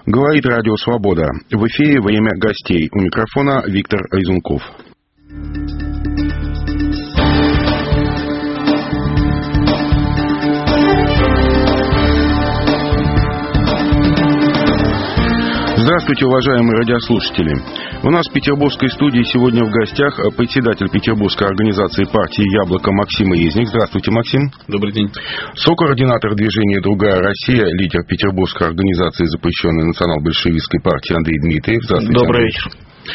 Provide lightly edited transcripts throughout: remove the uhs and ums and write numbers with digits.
Говорит Радио Свобода. В эфире «Время гостей». У микрофона Виктор Айзунков. Здравствуйте, уважаемые радиослушатели. У нас в петербургской студии сегодня в гостях председатель Петербургской организации партии «Яблоко» Максим Резник. Здравствуйте, Максим. Добрый день. Сокоординатор движения «Другая Россия», лидер Петербургской организации запрещенной национал-большевистской партии Андрей Дмитриев. Здравствуйте. Добрый вечер.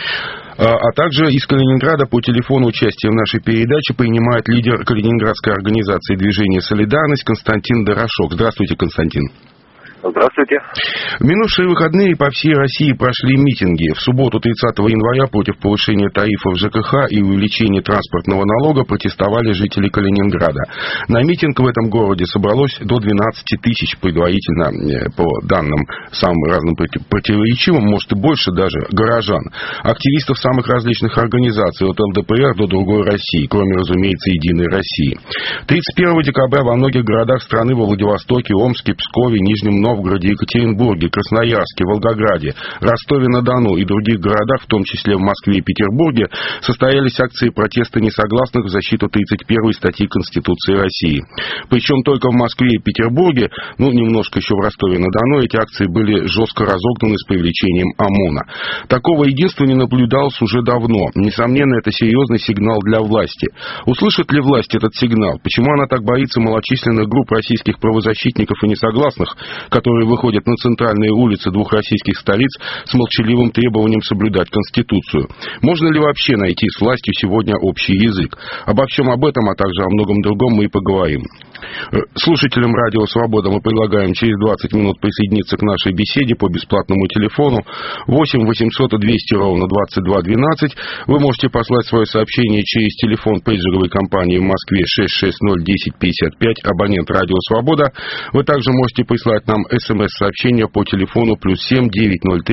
А также из Калининграда по телефону участие в нашей передаче принимает лидер Калининградской организации движения «Солидарность» Константин Дорошок. Здравствуйте, Константин. Здравствуйте. В минувшие выходные по всей России прошли митинги. В субботу 30 января против повышения тарифов ЖКХ и увеличения транспортного налога протестовали жители Калининграда. На митинг в этом городе собралось до 12 тысяч, предварительно, по данным самым разным противоречивым, может и больше даже, горожан. Активистов самых различных организаций, от ЛДПР до Другой России, кроме, разумеется, Единой России. 31 декабря во многих городах страны, во Владивостоке, Омске, Пскове, Нижнем Новгороде, Екатеринбурге, Красноярске, Волгограде, Ростове-на-Дону и других городах, в том числе в Москве и Петербурге, состоялись акции протеста несогласных в защиту 31 статьи Конституции России. Причем только в Москве и Петербурге, немножко еще в Ростове-на-Дону, эти акции были жестко разогнаны с привлечением ОМОНа. Такого единства не наблюдалось уже давно. Несомненно, это серьезный сигнал для власти. Услышит ли власть этот сигнал? Почему она так боится малочисленных групп российских правозащитников и несогласных, которые выходят на центральные улицы двух российских столиц с молчаливым требованием соблюдать Конституцию? Можно ли вообще найти с властью сегодня общий язык? Обо всем об этом, а также о многом другом мы и поговорим. Слушателям Радио Свобода мы предлагаем через 20 минут присоединиться к нашей беседе по бесплатному телефону 8 800 200 ровно 22 12. Вы можете послать свое сообщение через телефон пейджеровой компании в Москве 660 10 55, абонент Радио Свобода. Вы также можете прислать нам СМС-сообщение по телефону +7 903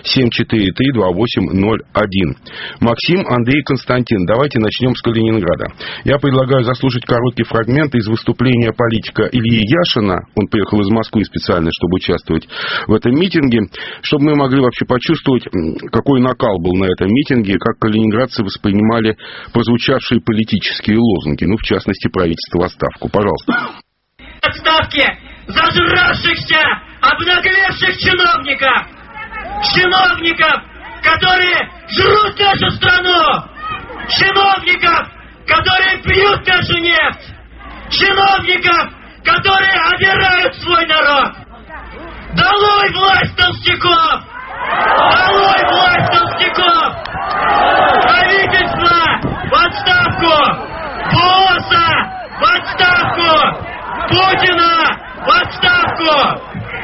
743 2801. Максим, Андрей, Константин. Давайте начнем с Калининграда. Я предлагаю заслушать короткий фрагмент из выступления политика Ильи Яшина. Он приехал из Москвы специально, чтобы участвовать в этом митинге, чтобы мы могли вообще почувствовать, какой накал был на этом митинге, как калининградцы воспринимали прозвучавшие политические лозунги, в частности, правительство в отставку. Пожалуйста. Отставки зажравшихся, обнаглевших чиновников! Чиновников, которые жрут нашу страну! Чиновников, которые пьют нашу нефть! Чиновников, которые обирают свой народ! Долой власть толстяков! Долой власть толстяков! Правительство в отставку! Босса в отставку! Путина в отставку!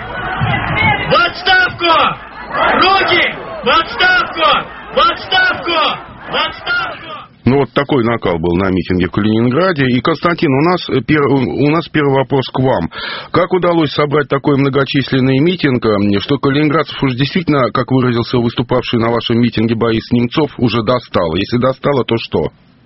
В отставку! Руки в отставку! В отставку! В отставку! Вот такой накал был на митинге в Калининграде. И, Константин, у нас первый вопрос к вам. Как удалось собрать такой многочисленный митинг, что калининградцев уж действительно, как выразился выступавший на вашем митинге Борис Немцов, уже достало? Если достало, то что?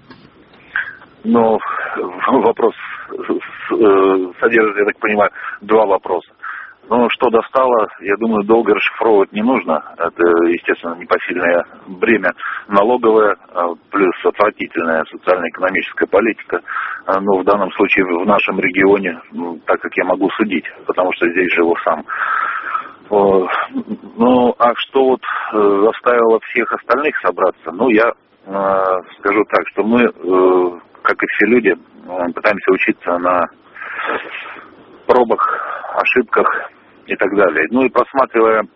Вопрос содержит, я так понимаю, два вопроса. Что достало, я думаю, долго расшифровывать не нужно. Это, естественно, непосильное бремя налоговое, плюс отвратительная социально-экономическая политика. Но в данном случае в нашем регионе, так как я могу судить, потому что здесь живу сам. А что заставило всех остальных собраться? Я скажу так, что мы, как и все люди, пытаемся учиться на пробах, ошибках и так далее. И просматривая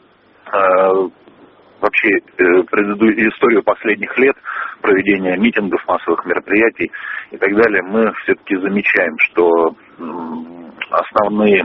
вообще историю последних лет проведения митингов, массовых мероприятий и так далее, мы все-таки замечаем, что основные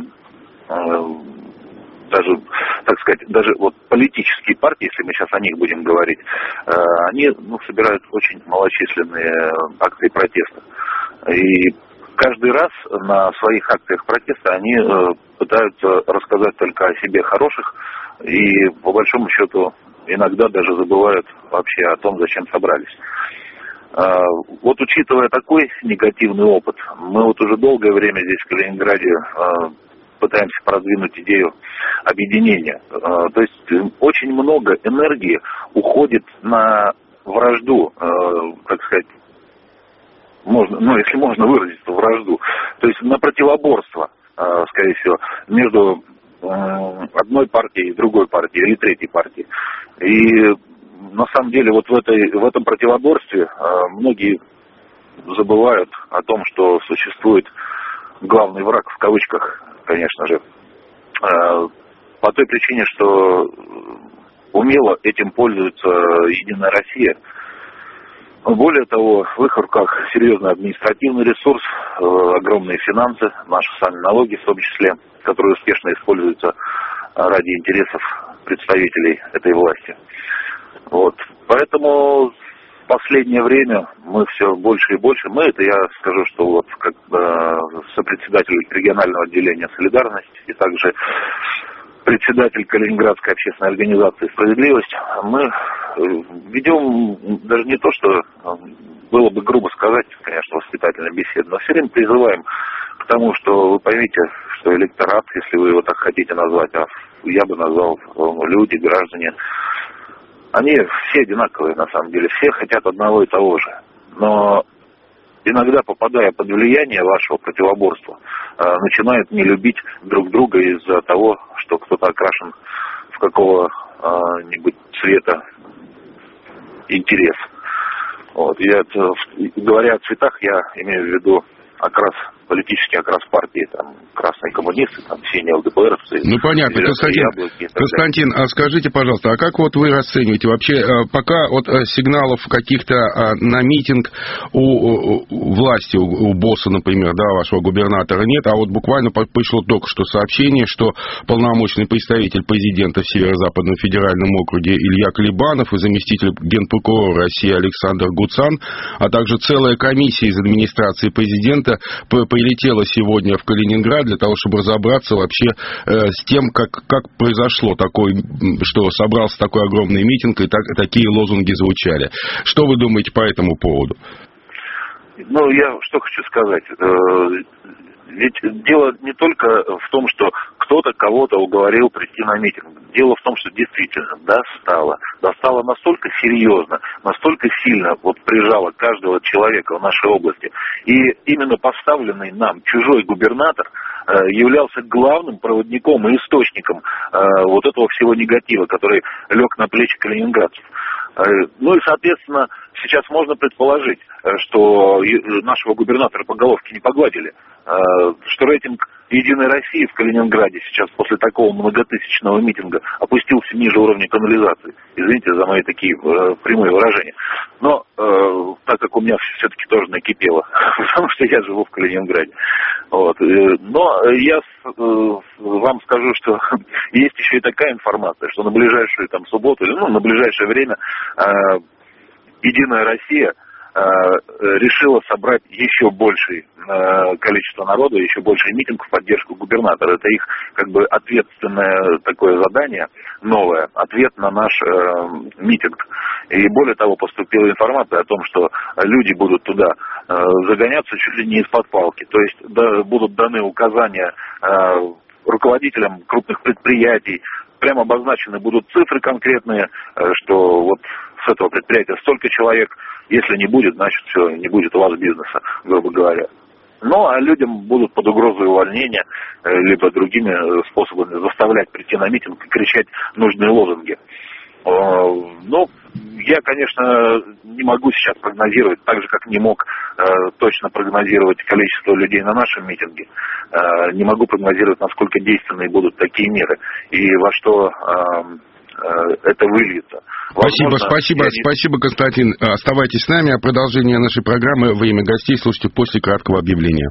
даже политические партии, если мы сейчас о них будем говорить, они собирают очень малочисленные акции протеста. И каждый раз на своих акциях протеста они пытаются рассказать только о себе хороших и, по большому счету, иногда даже забывают вообще о том, зачем собрались. Учитывая такой негативный опыт, мы уже долгое время здесь, в Калининграде, пытаемся продвинуть идею объединения. То есть очень много энергии уходит на вражду, так сказать, если можно выразиться, вражду, то есть на противоборство, скорее всего, между одной партией и другой партией или третьей партией. И на самом деле вот в этом противоборстве многие забывают о том, что существует главный враг, в кавычках, конечно же, по той причине, что умело этим пользуется Единая Россия. Более того, в их руках серьезный административный ресурс, огромные финансы, наши сами налоги в том числе, которые успешно используются ради интересов представителей этой власти. Вот. Поэтому в последнее время мы все больше и больше, я скажу, что вот как сопредседатель регионального отделения «Солидарность» и также председатель Калининградской общественной организации «Справедливость», мы ведем даже не то, что было бы грубо сказать, конечно, воспитательная беседа, но все время призываем к тому, что вы поймите, что электорат, если вы его так хотите назвать, а я бы назвал люди, граждане, они все одинаковые на самом деле, все хотят одного и того же. Но иногда, попадая под влияние вашего противоборства, начинают не любить друг друга из-за того, что кто-то окрашен в какого-нибудь цвета интерес. Вот. Говоря о цветах, я имею в виду политический окрас партии, там, красные коммунисты, там, синие ЛДПРовцы. Ну, понятно, Константин, а скажите, пожалуйста, а как вот вы расцениваете вообще, пока вот сигналов каких-то на митинг у власти, у босса, например, да, вашего губернатора нет, а вот буквально пришло только что сообщение, что полномочный представитель президента в Северо-Западном федеральном округе Илья Колебанов и заместитель генпрокурора России Александр Гуцан, а также целая комиссия из администрации президента прилетела сегодня в Калининград для того, чтобы разобраться вообще с тем, как произошло такое, что собрался такой огромный митинг и такие лозунги звучали. Что вы думаете по этому поводу? Ну, я что хочу сказать. Ведь дело не только в том, что кто-то кого-то уговорил прийти на митинг. Дело в том, что действительно достало настолько серьезно, настолько сильно вот прижало каждого человека в нашей области. И именно поставленный нам чужой губернатор являлся главным проводником и источником вот этого всего негатива, который лег на плечи калининградцев. Ну и, соответственно, сейчас можно предположить, что нашего губернатора по головке не погладили, что рейтинг Единой России в Калининграде сейчас после такого многотысячного митинга опустился ниже уровня канализации. Извините за мои такие прямые выражения. Но так как у меня все-таки тоже накипело, потому что я живу в Калининграде. Вот. Но я вам скажу, что есть еще и такая информация, что на ближайшую субботу, на ближайшее время Единая Россия решила собрать еще большее количество народа, еще больше митинг в поддержку губернатора. Это их ответственное такое задание, новое, ответ на наш митинг. И более того, поступила информация о том, что люди будут туда загоняться чуть ли не из-под палки. То есть будут даны указания руководителям крупных предприятий, прямо обозначены будут цифры конкретные, что вот с этого предприятия столько человек, если не будет, значит все, не будет у вас бизнеса, грубо говоря. Ну, а людям будут под угрозой увольнения, либо другими способами заставлять прийти на митинг и кричать нужные лозунги. Ну, я, конечно, не могу сейчас прогнозировать, так же, как не мог точно прогнозировать количество людей на нашем митинге. Не могу прогнозировать, насколько действенные будут такие меры и во что это выльется. Спасибо, Константин. Оставайтесь с нами. Продолжение нашей программы «Время гостей» слушайте после краткого объявления.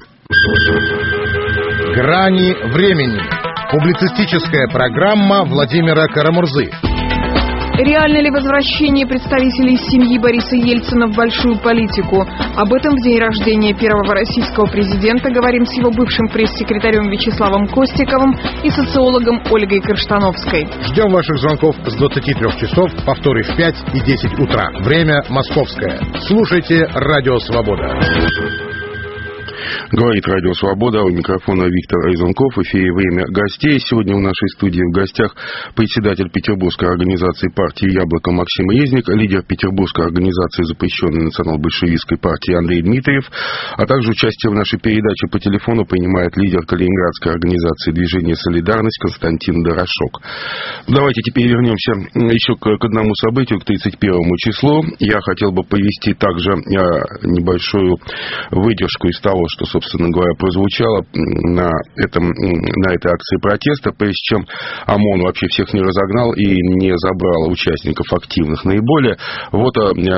Грани времени. Публицистическая программа Владимира Карамурзы. Реально ли возвращение представителей семьи Бориса Ельцина в большую политику? Об этом в день рождения первого российского президента говорим с его бывшим пресс-секретарем Вячеславом Костиковым и социологом Ольгой Корштановской. Ждем ваших звонков с 23 часов, повторы в 5 и 10 утра. Время московское. Слушайте «Радио Свобода». Говорит Радио Свобода, у микрофона Виктор Айзенков, в эфире «Время гостей». Сегодня в нашей студии в гостях председатель Петербургской организации партии «Яблоко» Максим Резник, лидер Петербургской организации запрещенной национал-большевистской партии Андрей Дмитриев, а также участие в нашей передаче по телефону принимает лидер Калининградской организации движения «Солидарность» Константин Дорошок. Давайте теперь вернемся еще к одному событию, к 31 числу. Я хотел бы повести также небольшую выдержку из того, что, собственно говоря, прозвучало на этой акции протеста, прежде чем ОМОН вообще всех не разогнал и не забрал участников активных наиболее. Вот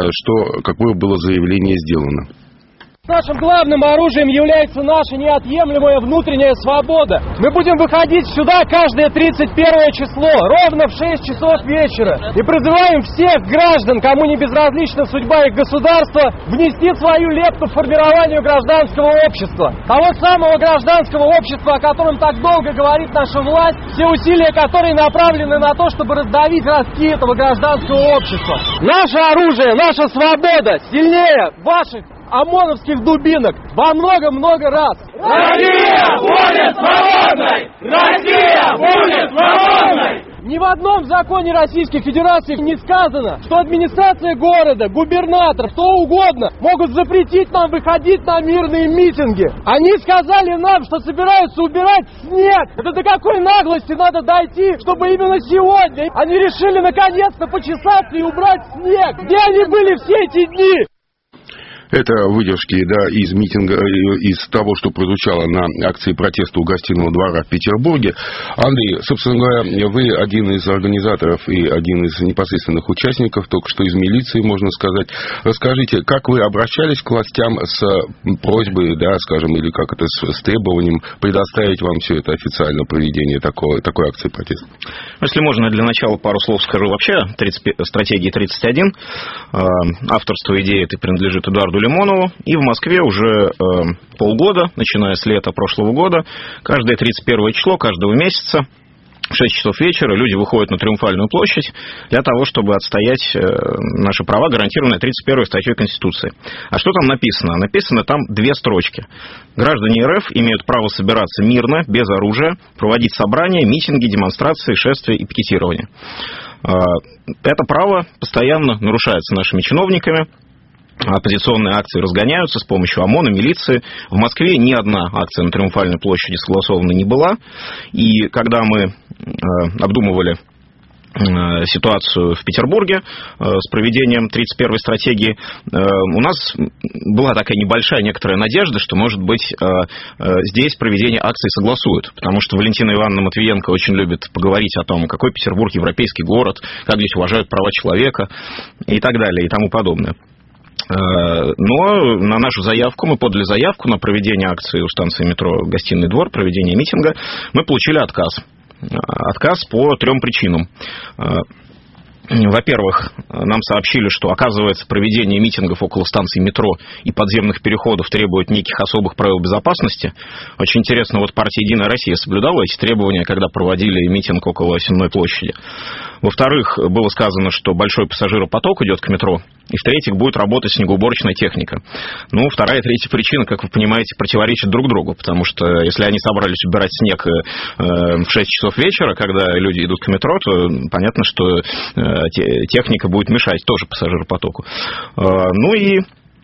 какое было заявление сделано. Нашим главным оружием является наша неотъемлемая внутренняя свобода. Мы будем выходить сюда каждое 31 число, ровно в 6 часов вечера. И призываем всех граждан, кому не безразлична судьба их государства, внести свою лепту в формирование гражданского общества. Того самого гражданского общества, о котором так долго говорит наша власть, все усилия которой направлены на то, чтобы раздавить ростки этого гражданского общества. Наше оружие, наша свобода сильнее ваших ОМОНовских дубинок во много-много раз. Россия будет свободной! Россия будет свободной! Ни в одном законе Российской Федерации не сказано, что администрация города, губернатор, кто угодно могут запретить нам выходить на мирные митинги. Они сказали нам, что собираются убирать снег. Это до какой наглости надо дойти, чтобы именно сегодня они решили наконец-то почесаться и убрать снег? Где они были все эти дни? Это выдержки, из митинга, из того, что прозвучало на акции протеста у Гостиного двора в Петербурге. Андрей, собственно говоря, вы один из организаторов и один из непосредственных участников, только что из милиции, можно сказать. Расскажите, как вы обращались к властям с просьбой, скажем, или как это, с требованием предоставить вам все это официально, проведение такой акции протеста? Если можно, для начала пару слов скажу вообще о стратегии 31. Авторство идеи этой принадлежит Эдуарду Лимонову, и в Москве уже полгода, начиная с лета прошлого года, каждое 31 число каждого месяца в 6 часов вечера люди выходят на Триумфальную площадь для того, чтобы отстоять наши права, гарантированные 31 статьей Конституции. А что там написано? Написано там 2 строчки. Граждане РФ имеют право собираться мирно, без оружия, проводить собрания, митинги, демонстрации, шествия и пикетирование. Это право постоянно нарушается нашими чиновниками. Оппозиционные акции разгоняются с помощью ОМОНа, милиции. В Москве ни одна акция на Триумфальной площади согласована не была. И когда мы обдумывали ситуацию в Петербурге с проведением 31-й стратегии, у нас была такая небольшая некоторая надежда, что, может быть, здесь проведение акции согласуют, потому что Валентина Ивановна Матвиенко очень любит поговорить о том, какой Петербург европейский город, как здесь уважают права человека и так далее, и тому подобное. Но на нашу заявку, мы подали заявку на проведение акции у станции метро «Гостиный двор», проведение митинга, мы получили отказ. Отказ по 3 причинам. Во-первых, нам сообщили, что, оказывается, проведение митингов около станции метро и подземных переходов требует неких особых правил безопасности. Очень интересно, партия «Единая Россия» соблюдала эти требования, когда проводили митинг около Сенной площади. Во-вторых, было сказано, что большой пассажиропоток идет к метро. И, в-третьих, будет работать снегоуборочная техника. Вторая и третья причина, как вы понимаете, противоречат друг другу. Потому что, если они собрались убирать снег в 6 часов вечера, когда люди идут к метро, то понятно, что техника будет мешать тоже пассажиропотоку. И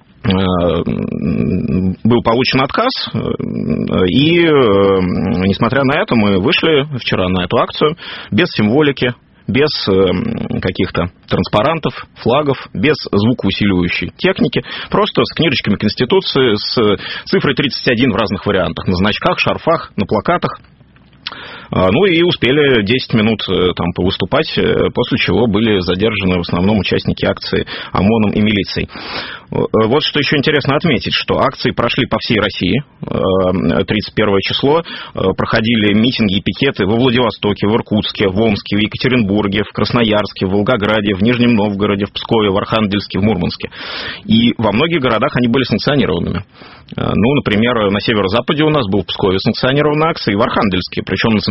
был получен отказ, и, несмотря на это, мы вышли вчера на эту акцию без символики, без каких-то транспарантов, флагов, без звукоусиливающей техники, просто с книжечками Конституции, с цифрой 31 в разных вариантах, на значках, шарфах, на плакатах. И успели 10 минут там повыступать, после чего были задержаны в основном участники акции ОМОНом и милицией. Вот что еще интересно отметить, что акции прошли по всей России. 31 число проходили митинги и пикеты во Владивостоке, в Иркутске, в Омске, в Екатеринбурге, в Красноярске, в Волгограде, в Нижнем Новгороде, в Пскове, в Архангельске, в Мурманске. И во многих городах они были санкционированными. Например, на северо-западе у нас был в Пскове санкционированная акция, и в Архангельске, причем на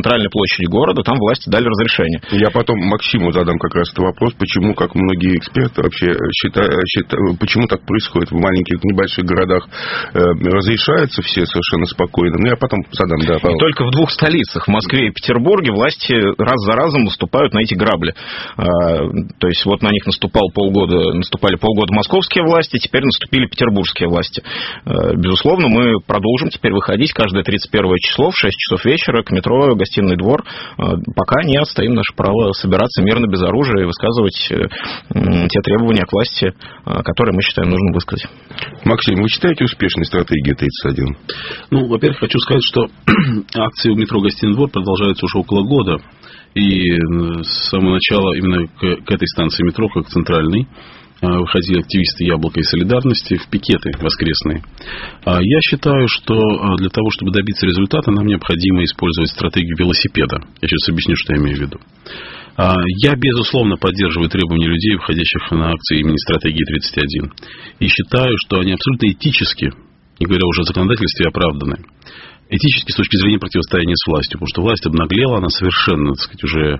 центральной площади города, там власти дали разрешение. Я потом Максиму задам как раз этот вопрос, почему, как многие эксперты вообще считают, почему так происходит в маленьких, небольших городах, разрешаются все совершенно спокойно. Ну, я потом задам, да, Павел. И только в двух столицах, в Москве и Петербурге, власти раз за разом наступают на эти грабли. То есть вот на них наступали полгода московские власти, теперь наступили петербургские власти. Безусловно, мы продолжим теперь выходить каждое 31 число в 6 часов вечера к метро Гостиный двор, пока не отстоим наше право собираться мирно без оружия и высказывать те требования к власти, которые мы считаем нужным высказать. Максим, вы считаете успешной стратегию 31? Ну, во-первых, хочу сказать, что акции у метро Гостиный двор продолжаются уже около года. И с самого начала именно к этой станции метро, как центральной, выходили активисты «Яблока» и «Солидарности» в пикеты воскресные. Я считаю, что для того, чтобы добиться результата, нам необходимо использовать стратегию велосипеда. Я сейчас объясню, что я имею в виду. Я, безусловно, поддерживаю требования людей, входящих на акции имени стратегии 31. И считаю, что они абсолютно этически, не говоря уже о законодательстве, оправданы. Этически с точки зрения противостояния с властью. Потому что власть обнаглела, она совершенно, так сказать, уже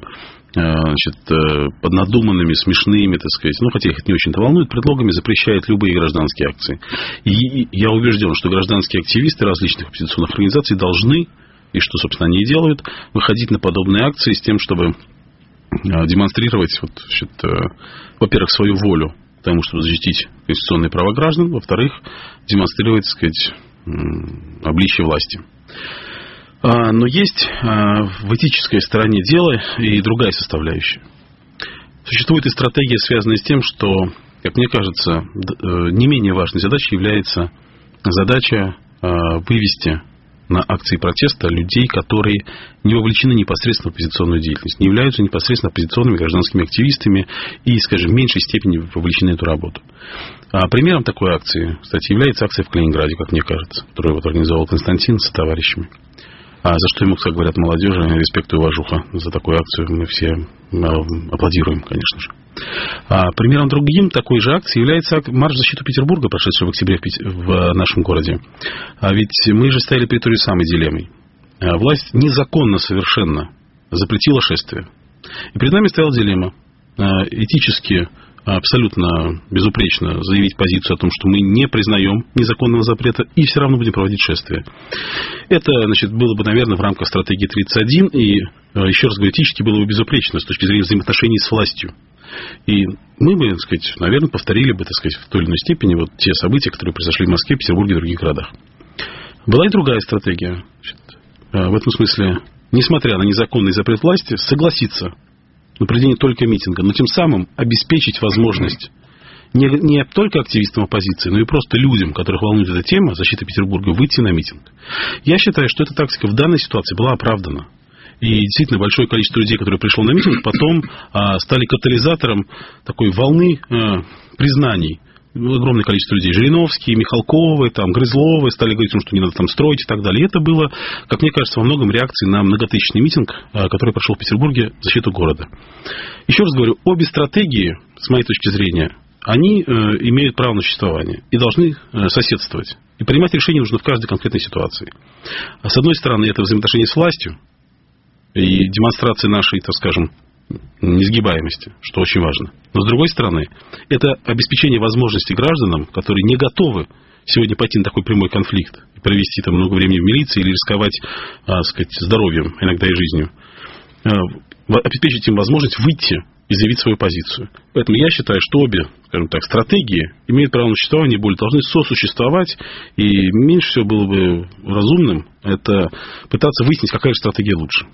под надуманными, смешными, так сказать, ну, хотя их это не очень-то волнует, предлогами запрещает любые гражданские акции. И я убежден, что гражданские активисты различных оппозиционных организаций должны, и что, собственно, они и делают, выходить на подобные акции с тем, чтобы демонстрировать, во-первых, свою волю к тому, чтобы защитить конституционные права граждан, во-вторых, демонстрировать, так сказать, обличие власти. Но есть в этической стороне дела и другая составляющая. Существует и стратегия, связанная с тем, что, как мне кажется, не менее важной задачей является задача вывести на акции протеста людей, которые не вовлечены непосредственно в оппозиционную деятельность, не являются непосредственно оппозиционными гражданскими активистами и, скажем, в меньшей степени вовлечены в эту работу. Примером такой акции, кстати, является акция в Калининграде, как мне кажется, которую организовал Константин с товарищами. За что ему, как говорят молодежи, респект и уважуха за такую акцию. Мы все аплодируем, конечно же. Примером другим такой же акции является марш в защиту Петербурга, прошедший в октябре в нашем городе. Ведь мы же стояли перед той же самой дилеммой. Власть незаконно совершенно запретила шествие. И перед нами стояла дилемма. Этически абсолютно безупречно заявить позицию о том, что мы не признаем незаконного запрета и все равно будем проводить шествие. Это, было бы, наверное, в рамках стратегии 31, и, еще раз говорю, этически было бы безупречно с точки зрения взаимоотношений с властью. И мы бы, наверное, повторили бы, в той или иной степени те события, которые произошли в Москве, Петербурге и других городах. Была и другая стратегия. В этом смысле, несмотря на незаконный запрет власти, согласиться на проведение только митинга, но тем самым обеспечить возможность не только активистам оппозиции, но и просто людям, которых волнует эта тема, защита Петербурга, выйти на митинг. Я считаю, что эта тактика в данной ситуации была оправдана. И действительно большое количество людей, которые пришло на митинг, потом стали катализатором такой волны признаний. Огромное количество людей. Жириновские, Михалковы, Грызловы стали говорить, что не надо там строить и так далее. И это было, как мне кажется, во многом реакцией на многотысячный митинг, который прошел в Петербурге в защиту города. Еще раз говорю, обе стратегии, с моей точки зрения, они имеют право на существование и должны соседствовать. И принимать решения нужно в каждой конкретной ситуации. С одной стороны, это взаимоотношения с властью и демонстрация нашей, несгибаемости, что очень важно. Но с другой стороны, это обеспечение возможности гражданам, которые не готовы сегодня пойти на такой прямой конфликт и провести много времени в милиции или рисковать, здоровьем, иногда и жизнью, обеспечить им возможность выйти и заявить свою позицию. Поэтому я считаю, что обе, стратегии имеют право на существование и более должны сосуществовать, и меньше всего было бы разумным это пытаться выяснить, какая же стратегия лучше.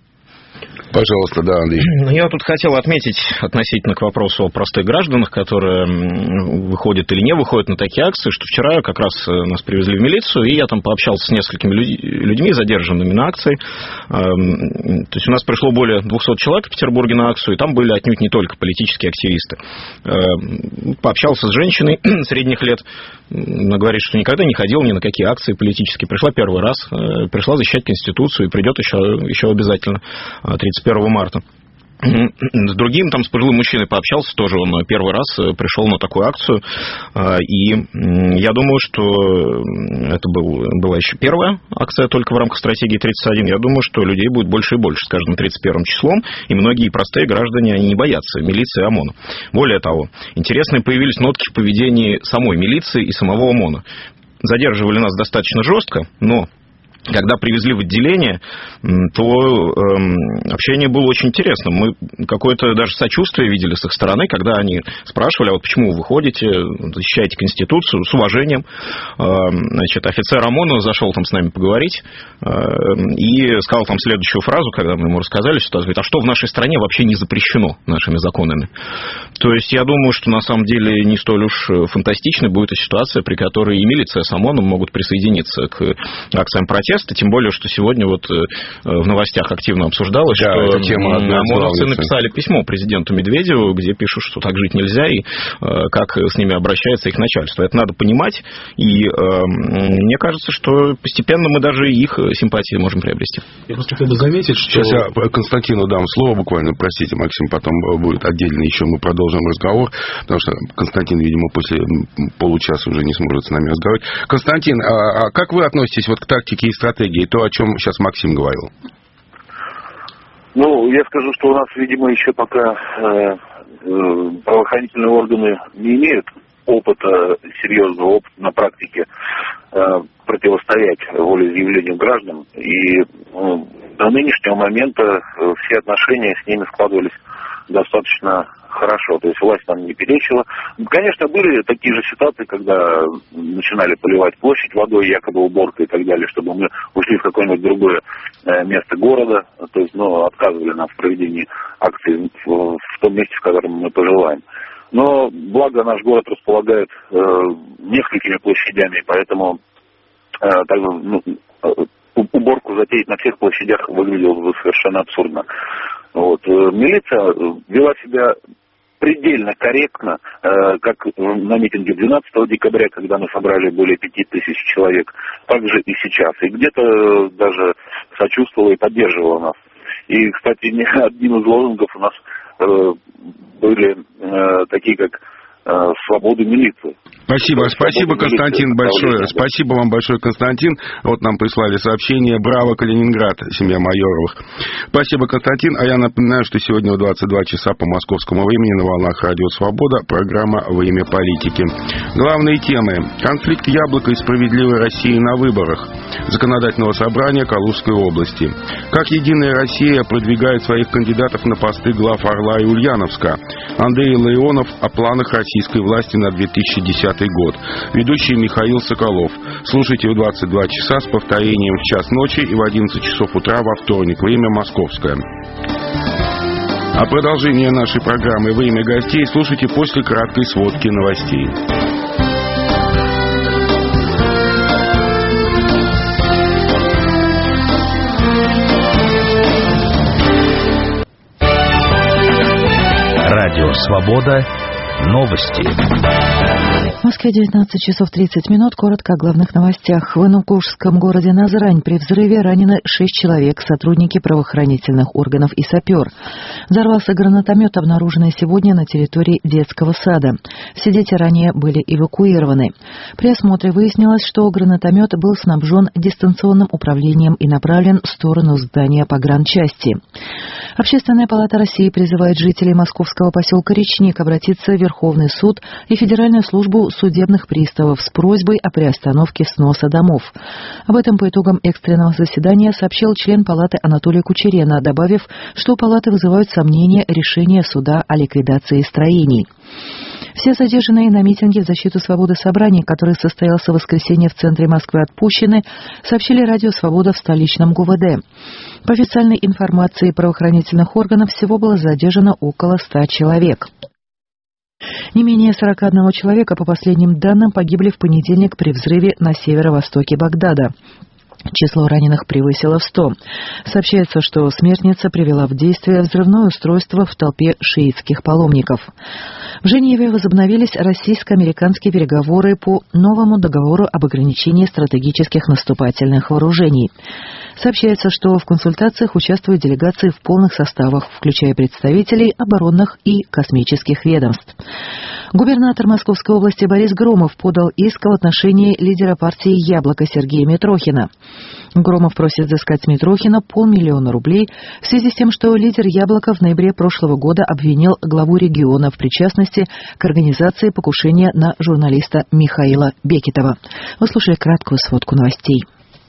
Пожалуйста, да, Андрей. Я тут хотел отметить относительно к вопросу о простых гражданах, которые выходят или не выходят на такие акции, что вчера как раз нас привезли в милицию, и я там пообщался с несколькими людьми, задержанными на акции. То есть у нас пришло более 200 человек в Петербурге на акцию, и там были отнюдь не только политические активисты. Пообщался с женщиной средних лет, она говорит, что никогда не ходила ни на какие акции политические, пришла первый раз, пришла защищать Конституцию и придет еще обязательно 31 марта. С другим, там, с пожилым мужчиной пообщался, тоже он первый раз пришел на такую акцию, и я думаю, что это была еще первая акция только в рамках стратегии 31. Я думаю, что людей будет больше и больше с каждым 31 числом, и многие простые граждане, они не боятся милиции и ОМОНа. Более того, интересные появились нотки в поведении самой милиции и самого ОМОНа. Задерживали нас достаточно жестко, но когда привезли в отделение, то общение было очень интересным. Мы какое-то даже сочувствие видели с их стороны, когда они спрашивали, а вот почему вы ходите, защищаете Конституцию, с уважением. Значит, офицер ОМОНа зашел там с нами поговорить и сказал там следующую фразу, когда мы ему рассказали ситуацию, говорит, а что в нашей стране вообще не запрещено нашими законами? То есть я думаю, что на самом деле не столь уж фантастичной будет ситуация, при которой и милиция с ОМОНом могут присоединиться к акциям протеста. Тем более, что сегодня вот в новостях активно обсуждалось, да, что ОМОНовцы написали письмо президенту Медведеву, где пишут, что так жить нельзя, и как с ними обращается их начальство. Это надо понимать, и мне кажется, что постепенно мы даже их симпатии можем приобрести. Я просто хотел бы заметить, что... Сейчас я Константину дам слово буквально, простите, Максим, потом будет отдельно еще мы продолжим разговор, потому что Константин, видимо, после получаса уже не сможет с нами разговаривать. Константин, а как вы относитесь вот к тактике и стратегии, то, о чем сейчас Максим говорил? Ну, я скажу, что у нас, видимо, еще пока правоохранительные органы не имеют опыта, серьезного опыта на практике противостоять волеизъявлению граждан. И до нынешнего момента все отношения с ними складывались достаточно хорошо. То есть власть нам не перечила. Конечно, были такие же ситуации, когда начинали поливать площадь водой, якобы уборкой и так далее, чтобы мы ушли в какое-нибудь другое место города. То есть, отказывали нам в проведении акции в том месте, в котором мы пожелаем. Но, благо, наш город располагает несколькими площадями, поэтому уборку затеять на всех площадях выглядело бы совершенно абсурдно. Вот. Милиция вела себя предельно корректно, как на митинге 12 декабря, когда мы собрали более 5000 человек, так же и сейчас. И где-то даже сочувствовала и поддерживала нас. И, кстати, один из лозунгов у нас были такие, как «Свободу милиции». Спасибо, Константин, большое. Спасибо вам большое, Константин. Вот нам прислали сообщение. Браво, Калининград, семья Майоровых. Спасибо, Константин. А я напоминаю, что сегодня в 22 часа по московскому времени на волнах Радио Свобода программа «Во имя политики». Главные темы. Конфликт Яблока и Справедливой России на выборах. Законодательного собрания Калужской области. Как Единая Россия продвигает своих кандидатов на посты глав Орла и Ульяновска. Андрей Ларионов о планах российской власти на 2010 год. Ведущий Михаил Соколов. Слушайте в 22 часа с повторением в час ночи и в 11 часов утра во вторник. Время московское. А продолжение нашей программы «Во имя гостей» слушайте после краткой сводки новостей. Радио «Свобода». Новости. В Москве 19 часов 30 минут. Коротко о главных новостях. В инукушском городе Назрань при взрыве ранены 6 человек, сотрудники правоохранительных органов и сапер. Взорвался гранатомет, обнаруженный сегодня на территории детского сада. Все дети ранее были эвакуированы. При осмотре выяснилось, что гранатомет был снабжен дистанционным управлением и направлен в сторону здания погранчасти. Общественная палата России призывает жителей московского поселка Речник обратиться в Верховный суд и Федеральную службу судебных приставов с просьбой о приостановке сноса домов. Об этом по итогам экстренного заседания сообщил член палаты Анатолий Кучерена, добавив, что у палаты вызывают сомнения решения суда о ликвидации строений. Все задержанные на митинге в защиту свободы собраний, который состоялся в воскресенье в центре Москвы, отпущены, сообщили Радио Свобода в столичном ГУВД. По официальной информации правоохранительных органов всего было задержано около 100 человек. Не менее 41 человека, по последним данным, погибли в понедельник при взрыве на северо-востоке Багдада. Число раненых превысило 100. Сообщается, что смертница привела в действие взрывное устройство в толпе шиитских паломников. В Женеве возобновились российско-американские переговоры по новому договору об ограничении стратегических наступательных вооружений. Сообщается, что в консультациях участвуют делегации в полных составах, включая представителей оборонных и космических ведомств. Губернатор Московской области Борис Громов подал иск в отношении лидера партии «Яблоко» Сергея Митрохина. Громов просит взыскать с Митрохина 500 000 рублей в связи с тем, что лидер «Яблоко» в ноябре прошлого года обвинил главу региона в причастности к организации покушения на журналиста Михаила Бекетова. Вы слушали краткую сводку новостей.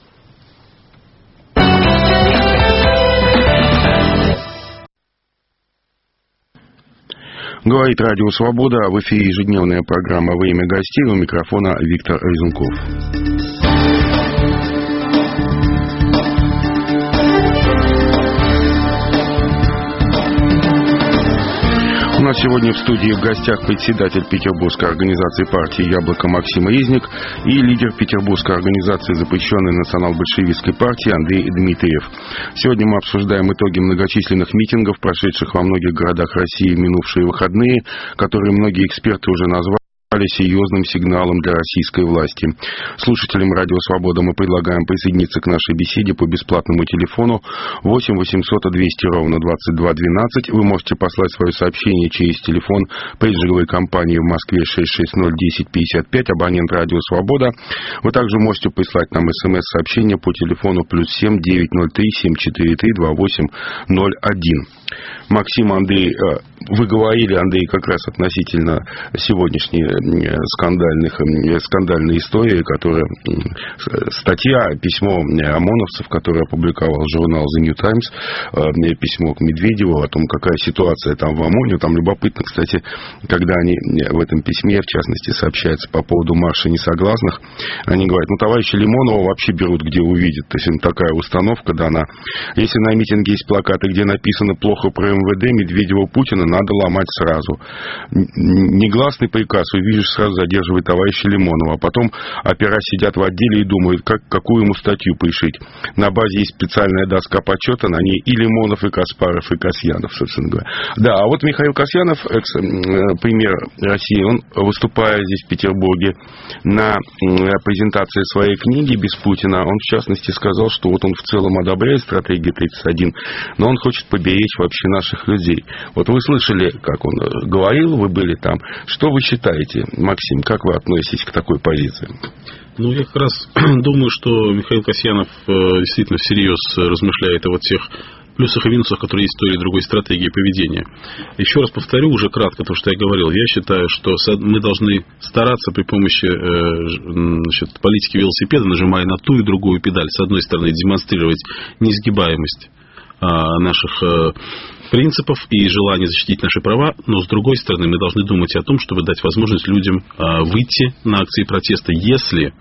Говорит Радио Свобода. В эфире ежедневная программа «Во имя гостей». У микрофона Виктор Резунков. У нас сегодня в студии в гостях председатель Петербургской организации партии «Яблоко» Максим Резник и лидер Петербургской организации запрещенной национал-большевистской партии Андрей Дмитриев. Сегодня мы обсуждаем итоги многочисленных митингов, прошедших во многих городах России в минувшие выходные, которые многие эксперты уже назвали серьезным сигналом для российской власти. Слушателям Радио Свобода мы предлагаем присоединиться к нашей беседе по бесплатному телефону 8 800 200 ровно 22 12. Вы можете послать свое сообщение через телефон пейджеровой компании в Москве 660 10 55, абонент Радио Свобода. Вы также можете прислать нам смс-сообщение по телефону +7 903 743 2801. Максим, Андрей, вы говорили, Андрей, как раз относительно сегодняшней скандальной истории, которая статья, письмо ОМОНовцев, которое опубликовал журнал The New Times, письмо к Медведеву о том, какая ситуация там в ОМОНе. Там любопытно, кстати, когда они в этом письме, в частности, сообщаются по поводу марша несогласных, они говорят, товарища Лимонова вообще берут, где увидят. То есть такая установка дана. Если на митинге есть плакаты, где написано плохо про МВД, Медведева, Путина, надо ломать сразу. Негласный приказ, увидишь, сразу задерживай товарища Лимонова. А потом опера сидят в отделе и думают, какую ему статью пришить. На базе есть специальная доска почета, на ней и Лимонов, и Каспаров, и Касьянов, собственно говоря. Да, а вот Михаил Касьянов, экс-премьер России, он, выступая здесь в Петербурге на презентации своей книги «Без Путина», он, в частности, сказал, что вот он в целом одобряет стратегию 31, но он хочет поберечь вообще наших людей. Вот вы слышали, как он говорил, вы были там. Что вы считаете, Максим, как вы относитесь к такой позиции? Я как раз думаю, что Михаил Касьянов действительно всерьез размышляет о вот тех плюсах и минусах, которые есть в той или другой стратегии поведения. Еще раз повторю уже кратко то, что я говорил. Я считаю, что мы должны стараться при помощи политики велосипеда, нажимая на ту и другую педаль, с одной стороны, демонстрировать неизгибаемость наших принципов и желание защитить наши права, но с другой стороны мы должны думать о том, чтобы дать возможность людям выйти на акции протеста, если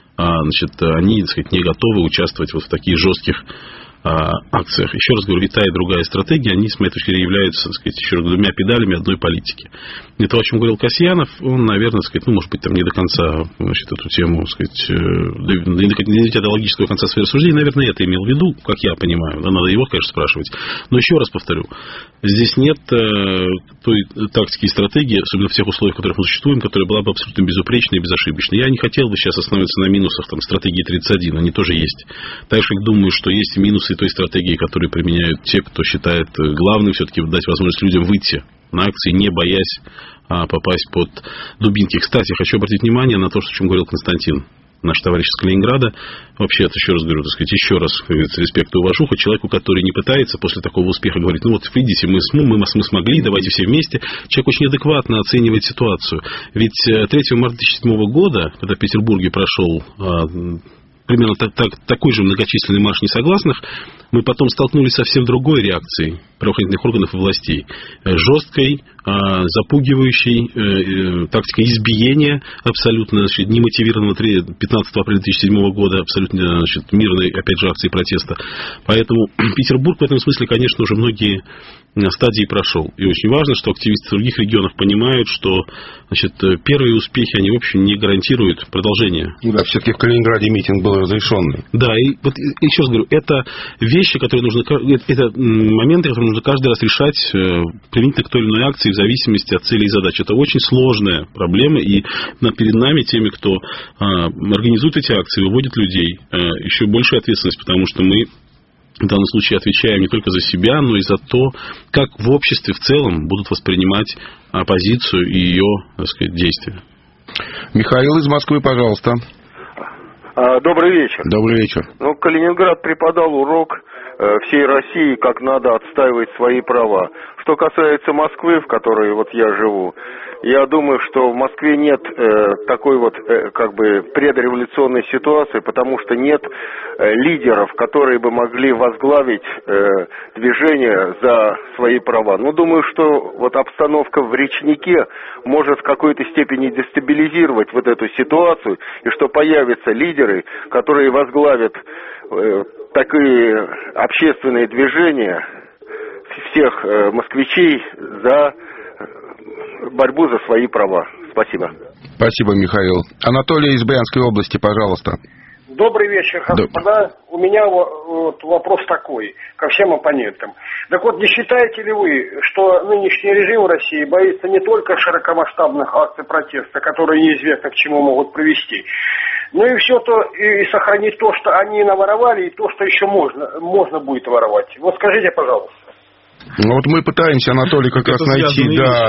они, так сказать, не готовы участвовать вот в таких жестких акциях. Еще раз говорю, и та, и другая стратегия, они, с моей точки зрения, являются, так сказать, еще двумя педалями одной политики. И то, о чем говорил Касьянов, он, наверное, так сказать, может быть, там не до конца, эту тему, так сказать, не до идеологического конца своего рассуждения, наверное, это имел в виду, как я понимаю. Надо его, конечно, спрашивать. Но еще раз повторю, здесь нет той тактики и стратегии, особенно в тех условиях, в которых мы существуем, которая была бы абсолютно безупречной и безошибочной. Я не хотел бы сейчас остановиться на минусах стратегии 31, они тоже есть. Так же, думаю, что есть минусы той стратегии, которые применяют те, кто считает главным все-таки дать возможность людям выйти на акции, не боясь попасть под дубинки. Кстати, хочу обратить внимание на то, о чем говорил Константин, наш товарищ из Калининграда. Вообще, это еще раз говорю, так сказать, еще раз, как говорится, респект и уважуха человеку, который не пытается после такого успеха говорить, видите, мы смогли, давайте все вместе. Человек очень адекватно оценивает ситуацию. Ведь 3 марта 2007 года, когда в Петербурге прошел примерно такой же многочисленный марш несогласных, мы потом столкнулись с совсем другой реакцией правоохранительных органов и властей. Жесткой, запугивающей тактикой избиения абсолютно немотивированного 15 апреля 2007 года, абсолютно мирной, опять же, акции протеста. Поэтому Петербург в этом смысле, конечно, уже многие стадии прошел. И очень важно, что активисты в других регионах понимают, что первые успехи, они, в общем, не гарантируют продолжение. Да, все-таки в Калининграде митинг был разрешенный. Да, и вот еще раз говорю, это вещь, вещи, которые нужно, это моменты, которые нужно каждый раз решать применительно к той или иной акции в зависимости от целей и задач. Это очень сложная проблема, и перед нами, теми, кто организует эти акции, выводит людей, еще большая ответственность, потому что мы в данном случае отвечаем не только за себя, но и за то, как в обществе в целом будут воспринимать оппозицию и ее, так сказать, действия. Михаил из Москвы, пожалуйста. Добрый вечер. Добрый вечер. Калининград преподал урок всей России, как надо отстаивать свои права. Что касается Москвы, в которой я живу, я думаю, что в Москве нет такой предреволюционной ситуации, потому что нет лидеров, которые бы могли возглавить движение за свои права. Думаю, что обстановка в Речнике может в какой-то степени дестабилизировать эту ситуацию, и что появятся лидеры, которые возглавят такие общественные движения всех москвичей за борьбу за свои права. Спасибо. Спасибо, Михаил. Анатолий из Брянской области, пожалуйста. Добрый вечер, господа. У меня вопрос такой, ко всем оппонентам. Так не считаете ли вы, что нынешний режим в России боится не только широкомасштабных акций протеста, которые неизвестно к чему могут привести, но и все то, и сохранить то, что они наворовали, и то, что еще можно будет воровать? Скажите, пожалуйста. Мы пытаемся, Анатолий, как раз найти...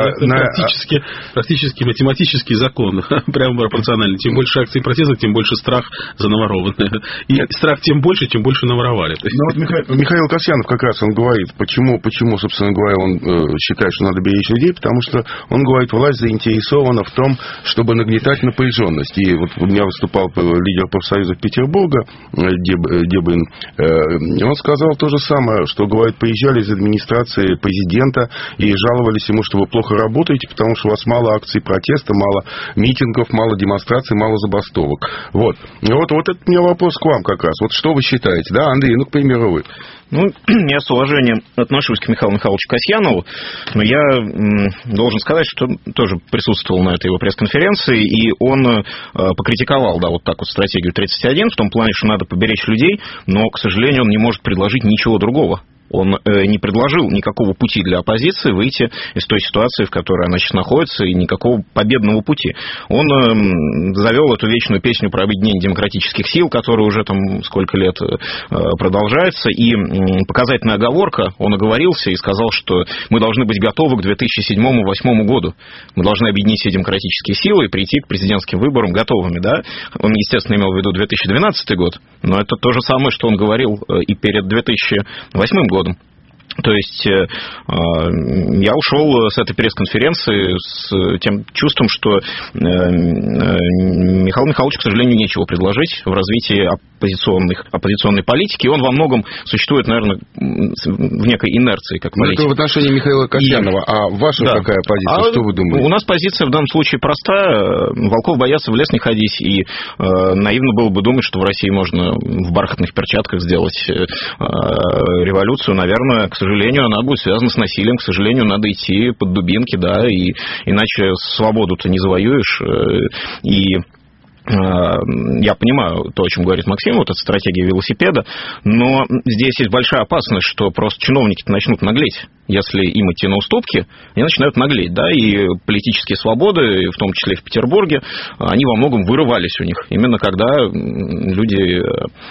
Практически математический закон, прямо пропорциональный. Чем больше акций протеста, тем больше страх за наворованное. И страх тем больше наворовали. Михаил Касьянов как раз он говорит, почему, собственно говоря, он считает, что надо беречь людей, потому что он говорит, власть заинтересована в том, чтобы нагнетать напряженность. И у меня выступал лидер профсоюза Петербурга, Дебрин, он сказал то же самое, что, говорит, приезжали из администрации президента и жаловались ему, что вы плохо работаете, потому что у вас мало акций протеста, мало митингов, мало демонстраций, мало забастовок. Вот это у меня вопрос к вам как раз. Что вы считаете? Да, Андрей, к примеру, вы. Я с уважением отношусь к Михаилу Михайловичу Касьянову, но я должен сказать, что тоже присутствовал на этой его пресс-конференции, и он покритиковал, стратегию 31, в том плане, что надо поберечь людей, но, к сожалению, он не может предложить ничего другого. Он не предложил никакого пути для оппозиции выйти из той ситуации, в которой она сейчас находится, и никакого победного пути. Он завел эту вечную песню про объединение демократических сил, которая уже сколько лет продолжается, и показательная оговорка, он оговорился и сказал, что мы должны быть готовы к 2007-2008 году. Мы должны объединить все демократические силы и прийти к президентским выборам готовыми. Да? Он, естественно, имел в виду 2012 год, но это то же самое, что он говорил и перед 2008 годом. То есть я ушел с этой пресс-конференции с тем чувством, что Михаилу Михайловичу, к сожалению, нечего предложить в развитии оппозиционной политики, и он во многом существует, наверное, в некой инерции, как политик. Это в отношении Михаила Касьянова. А ваша какая позиция? Что вы думаете? У нас позиция в данном случае простая. Волков боятся в лес не ходить, и наивно было бы думать, что в России можно в бархатных перчатках сделать революцию. Наверное, к сожалению, она будет связана с насилием. К сожалению, надо идти под дубинки, да, и иначе свободу-то не завоюешь. И я понимаю то, о чем говорит Максим, эта стратегия велосипеда, но здесь есть большая опасность, что просто чиновники-то начнут наглеть. Если им идти на уступки, они начинают наглеть, да, и политические свободы, в том числе и в Петербурге, они во многом вырывались у них. Именно когда люди,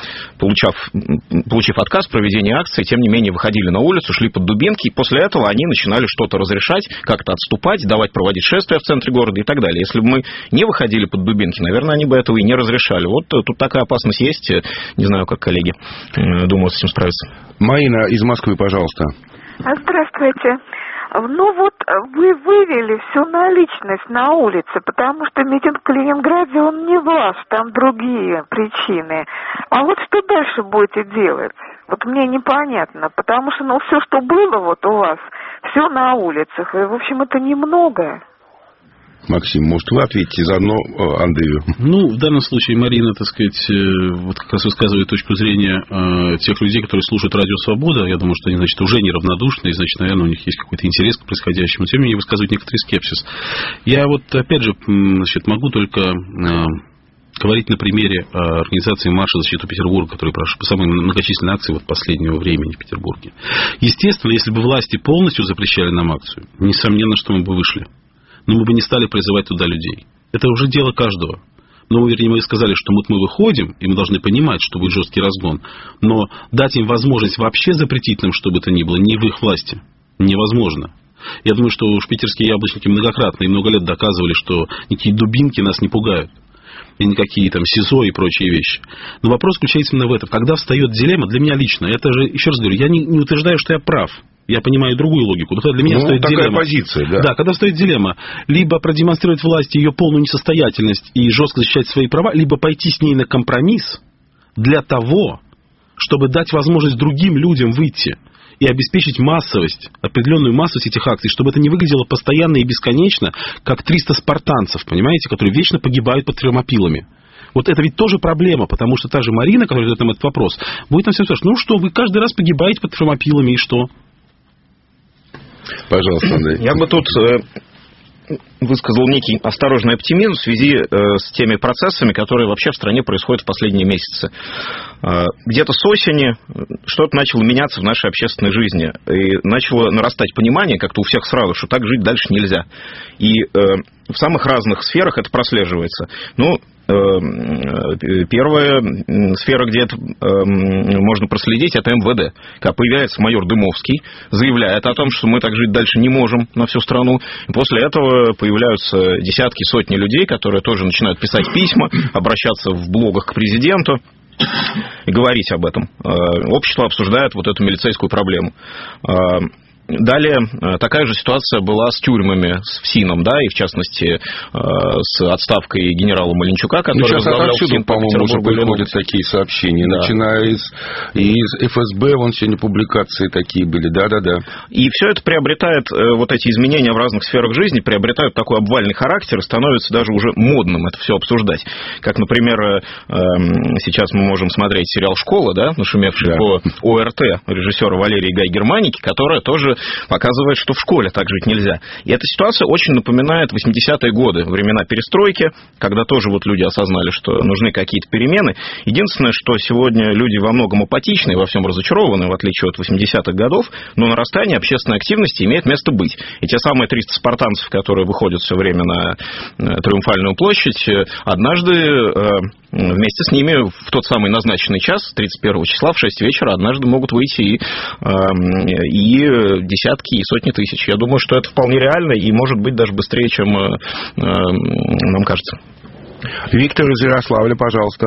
получив отказ в проведении акции, тем не менее выходили на улицу, шли под дубинки, и после этого они начинали что-то разрешать, как-то отступать, давать проводить шествия в центре города и так далее. Если бы мы не выходили под дубинки, наверное, они бы этого и не разрешали. Тут такая опасность есть. Не знаю, как коллеги думают с этим справиться. Марина из Москвы, пожалуйста. Здравствуйте. Вы вывели всю наличность на улице, потому что митинг в Калининграде, он не ваш, там другие причины. А что дальше будете делать? Мне непонятно, потому что, все, что было у вас, все на улицах, и, в общем, это немного. Максим, может, вы ответите заодно Андрею? В данном случае Марина, так сказать, как раз высказывает точку зрения тех людей, которые слушают Радио Свобода. Я думаю, что они, уже неравнодушны, и, наверное, у них есть какой-то интерес к происходящему. Тем не менее, высказывают некоторый скепсис. Я опять же, могу только говорить на примере организации «Марша в защиту Петербурга», которая прошла самые многочисленные акции вот последнего времени в Петербурге. Естественно, если бы власти полностью запрещали нам акцию, несомненно, что мы бы вышли. Но мы бы не стали призывать туда людей. Это уже дело каждого. Но, вернее, мы сказали, что вот мы выходим, и мы должны понимать, что будет жесткий разгон. Но дать им возможность вообще запретить нам что бы то ни было не в их власти. Невозможно. Я думаю, что уж питерские яблочники многократно и много лет доказывали, что никакие дубинки нас не пугают. И никакие там СИЗО и прочие вещи. Но вопрос заключается именно в этом. Когда встает дилемма, для меня лично, это же, еще раз говорю, я не утверждаю, что я прав. Я понимаю другую логику. Но для меня стоит такая дилемма. Позиция, да. Да, когда стоит дилемма, либо продемонстрировать власти ее полную несостоятельность и жестко защищать свои права, либо пойти с ней на компромисс для того, чтобы дать возможность другим людям выйти и обеспечить массовость, определенную массовость этих акций, чтобы это не выглядело постоянно и бесконечно, как 300 спартанцев, понимаете, которые вечно погибают под фермопилами. Вот это ведь тоже проблема, потому что та же Марина, которая задает нам этот вопрос, будет нам всем сказать, ну что, вы каждый раз погибаете под фермопилами, и что? Пожалуйста, Андрей. Я бы тут высказал некий осторожный оптимизм в связи с теми процессами, которые вообще в стране происходят в последние месяцы. Где-то с осени что-то начало меняться в нашей общественной жизни. И начало нарастать понимание как-то у всех сразу, что так жить дальше нельзя. И в самых разных сферах это прослеживается. Ну, первая сфера, где это можно проследить, это МВД. Когда появляется майор Дымовский, заявляет о том, что мы так жить дальше не можем на всю страну. И после этого появляются десятки, сотни людей, которые тоже начинают писать письма, обращаться в блогах к президенту и говорить об этом. Общество обсуждает вот эту милицейскую проблему. Далее такая же ситуация была с тюрьмами, с ФСИНом, да, и в частности с отставкой генерала Маленчука, который возглавлял ФСИН по по-моему, уже Петербургу. приходят такие сообщения, Да. начиная из ФСБ, вон сегодня публикации такие были, да-да-да. И все это приобретает, вот эти изменения в разных сферах жизни, приобретают такой обвальный характер и становится даже уже модным это все обсуждать. Как, например, сейчас мы можем смотреть сериал «Школа», да, нашумевший по ОРТ режиссера Валерии Гай-Германики, которая тоже показывает, что в школе так жить нельзя. И эта ситуация очень напоминает 80-е годы, времена перестройки, когда тоже вот люди осознали, что нужны какие-то перемены. Единственное, что сегодня люди во многом апатичны, во всем разочарованы, в отличие от 80-х годов, но нарастание общественной активности имеет место быть. И те самые 300 спартанцев, которые выходят все время на Триумфальную площадь, однажды вместе с ними в тот самый назначенный час, 31 числа, в 6 вечера, однажды могут выйти и десятки, и сотни тысяч. Я думаю, что это вполне реально и может быть даже быстрее, чем нам кажется. Виктор из Ярославля, пожалуйста.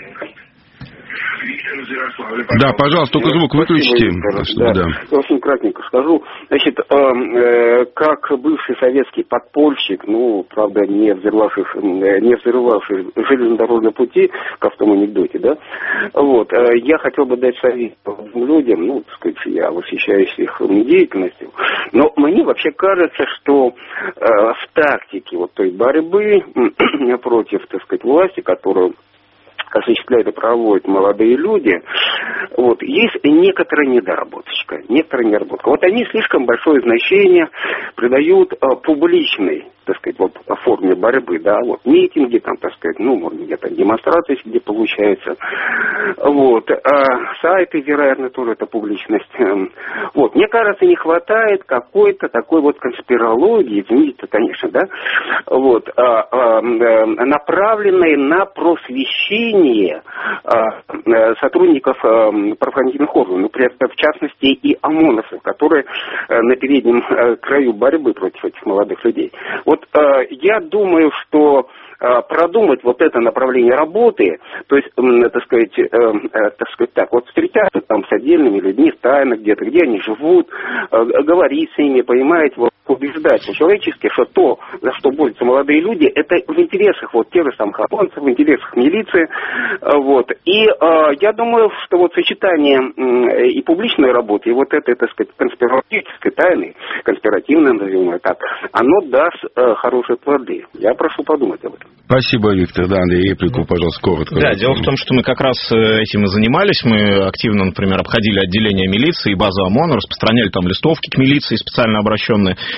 Да, пожалуйста, только звук выключите. Да. Очень кратенько скажу. Значит, как бывший советский подпольщик, ну, правда, не взрывавший железнодорожные пути, как в том анекдоте, да, вот, я хотел бы дать совет людям, ну, так сказать, я восхищаюсь их деятельностью, но мне вообще кажется, что в тактике вот той борьбы против, так сказать, власти, которую осуществляют и проводят молодые люди, вот, есть некоторая недоработочка. Вот они слишком большое значение придают публичной, так сказать, вот, форме борьбы, да, вот, митинги, там, так сказать, ну, может, где-то демонстрации, где получается, вот, сайты, вероятно, тоже это публичность. Вот, мне кажется, не хватает какой-то такой вот конспирологии, извините, конечно, да, вот, направленной на просвещение сотрудников правоохранительных органов, например, в частности и ОМОНовцев, которые на переднем краю борьбы против этих молодых людей. Вот я думаю, что продумать вот это направление работы, то есть, так сказать, так, вот встречаться там с отдельными людьми, тайно где-то, где они живут, говорить с ними, понимаете, вот, убеждать по-человечески, что то, за что борются молодые люди, это в интересах вот тех же самых ОМОНовцев, в интересах милиции, вот. И я думаю, что вот сочетание и публичной работы, и вот этой, так сказать, конспиративной, тайны, конспиративной, назовем это так, оно даст хорошие плоды. Я прошу подумать об этом. Спасибо, Виктор. Да, Андрей, реплику, пожалуйста, коротко. Да, дело в том, что мы как раз этим и занимались. Мы активно, например, обходили отделение милиции, базу ОМОНа, распространяли там листовки к милиции специально обращенные.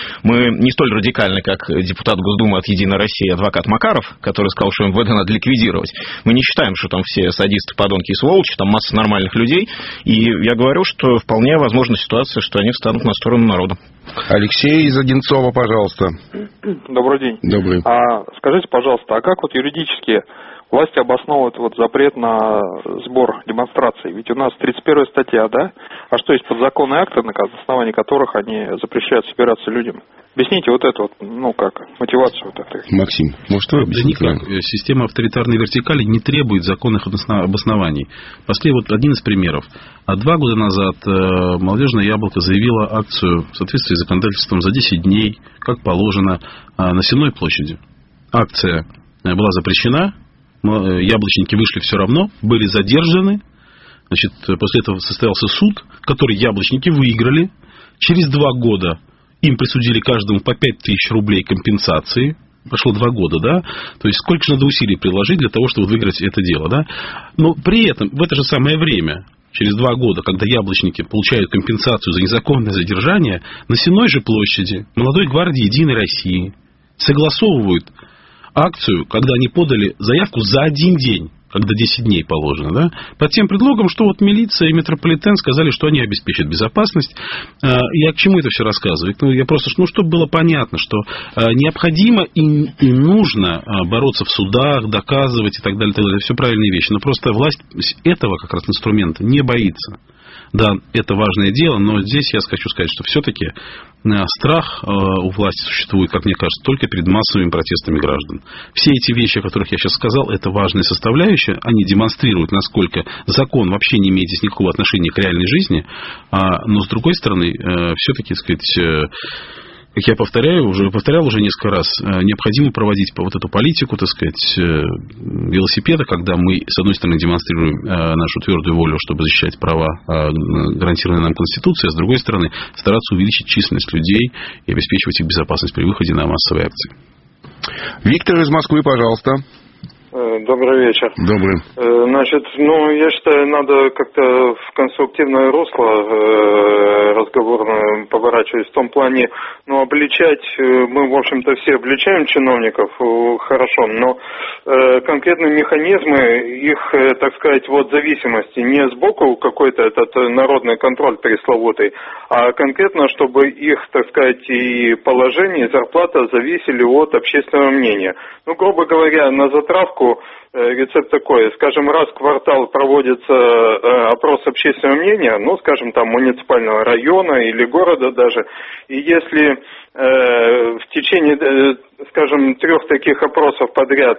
Мы не столь радикальны, как депутат Госдумы от «Единой России» адвокат Макаров, который сказал, что МВД надо ликвидировать. Мы не считаем, что там все садисты, подонки и сволочи, там масса нормальных людей. И я говорю, что вполне возможна ситуация, что они встанут на сторону народа. Алексей из Одинцова, пожалуйста. Добрый день. Добрый. Скажите, пожалуйста, а как вот юридически власти обосновывают вот запрет на сбор демонстраций? Ведь у нас 31 статья, да? А что есть подзаконные акты, на основании которых они запрещают собираться людям? Объясните вот эту вот, мотивацию вот этой. Максим, может, вы объясните? Да никак. Система авторитарной вертикали не требует законных обоснований. После вот один из примеров. 2 года назад «Молодежное яблоко» заявило акцию в соответствии с законодательством за 10 дней, как положено, на Сенной площади. Акция была запрещена, яблочники вышли все равно, были задержаны. Значит, после этого состоялся суд, который яблочники выиграли. Через 2 года им присудили каждому по 5000 рублей компенсации. Прошло 2 года, да? То есть, сколько же надо усилий приложить для того, чтобы выиграть это дело, да? Но при этом, в это же самое время, через 2 года, когда яблочники получают компенсацию за незаконное задержание, на Сенной же площади Молодой гвардии «Единой России» согласовывают акцию, когда они подали заявку за 1 день, когда 10 дней положено, да, под тем предлогом, что вот милиция и метрополитен сказали, что они обеспечат безопасность. Я к чему это все рассказываю? Я просто, чтобы было понятно, что необходимо и нужно бороться в судах, доказывать и так далее, это все правильные вещи. Но просто власть этого как раз инструмента не боится. Да, это важное дело, но здесь я хочу сказать, что все-таки страх у власти существует, как мне кажется, только перед массовыми протестами граждан. Все эти вещи, о которых я сейчас сказал, это важная составляющая. Они демонстрируют, насколько закон вообще не имеет здесь никакого отношения к реальной жизни. Но, с другой стороны, все-таки, так сказать, как я повторял уже несколько раз, необходимо проводить вот эту политику, так сказать, велосипеда, когда мы, с одной стороны, демонстрируем нашу твердую волю, чтобы защищать права, гарантированные нам Конституцией, а с другой стороны, стараться увеличить численность людей и обеспечивать их безопасность при выходе на массовые акции. Виктор из Москвы, пожалуйста. Добрый вечер. Добрый. Значит, я считаю, надо как-то в конструктивное русло разговорное поворачивать. В том плане, обличать, мы, в общем-то, все обличаем чиновников, хорошо, но конкретные механизмы их, так сказать, зависимости не сбоку какой-то этот народный контроль пресловутый, а конкретно, чтобы их, так сказать, и положение, и зарплата зависели от общественного мнения. Грубо говоря, на затравку рецепт такой, скажем, раз в квартал проводится опрос общественного мнения, скажем, там муниципального района или города даже, и если в течение, скажем, 3 таких опросов подряд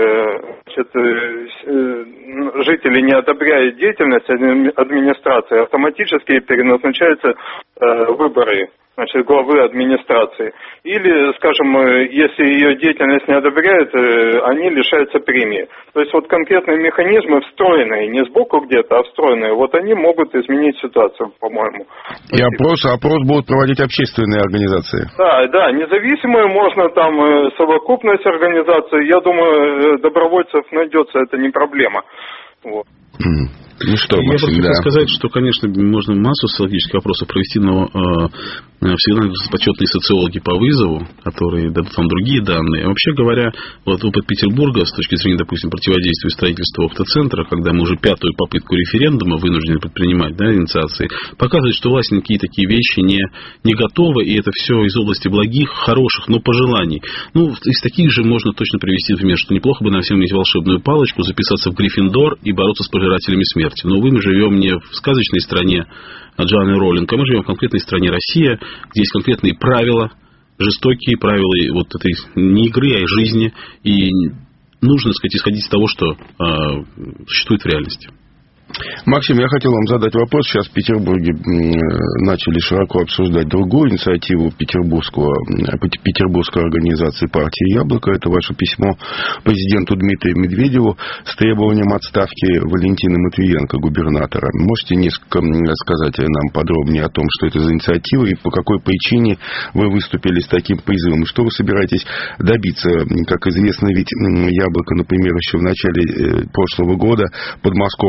жители не одобряют деятельность администрации, автоматически переназначаются выборы, главы администрации. Или, скажем, если ее деятельность не одобряют, они лишаются премии. То есть конкретные механизмы встроенные, не сбоку где-то, а встроенные, они могут изменить ситуацию, по-моему. И опрос будут проводить общественные организации. Да, независимые, можно там совокупность организаций, я думаю, добровольцев найдется, это не проблема. Вот. Я хочу сказать, что, конечно, можно массу социологических вопросов провести, но всегда почетные социологи по вызову, которые дадут вам другие данные. Вообще говоря, опыт Петербурга с точки зрения, допустим, противодействия строительству автоцентра, когда мы уже 5-ю попытку референдума вынуждены предпринимать, инициации, показывает, что власть на какие такие вещи не готова, и это все из области благих, хороших, но пожеланий. Из таких же можно точно привести в пример, что неплохо бы нам всем иметь волшебную палочку, записаться в Гриффиндор и бороться с пожирателями смерти. Но мы живем не в сказочной стране Джоанны Роулинг, а мы живем в конкретной стране Россия, где есть конкретные правила, жестокие правила этой не игры, а жизни. И нужно, так сказать, исходить из того, что существует в реальности. Максим, я хотел вам задать вопрос. Сейчас в Петербурге начали широко обсуждать другую инициативу петербургской организации партии «Яблоко». Это ваше письмо президенту Дмитрию Медведеву с требованием отставки Валентины Матвиенко, губернатора. Можете несколько сказать нам подробнее о том, что это за инициатива и по какой причине вы выступили с таким призывом? И что вы собираетесь добиться? Как известно, ведь «Яблоко», например, еще в начале прошлого года подмосковное отделение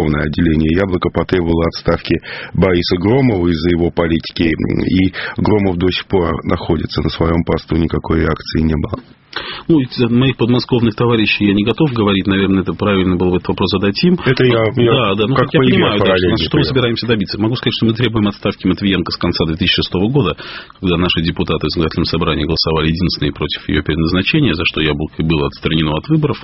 заявление. Яблоко потребовало отставки Бориса Громова из-за его политики, и Громов до сих пор находится на своем посту, никакой реакции не было. Ну, от моих подмосковных товарищей я не готов говорить, наверное, это правильно было бы этот вопрос задать им. Это я ну, как я понимаю, что мы собираемся добиться. Могу сказать, что мы требуем отставки Матвиенко с конца 2006 года, когда наши депутаты в законодательном собрании голосовали единственные против ее переназначения, за что Яблоко было отстранено от выборов.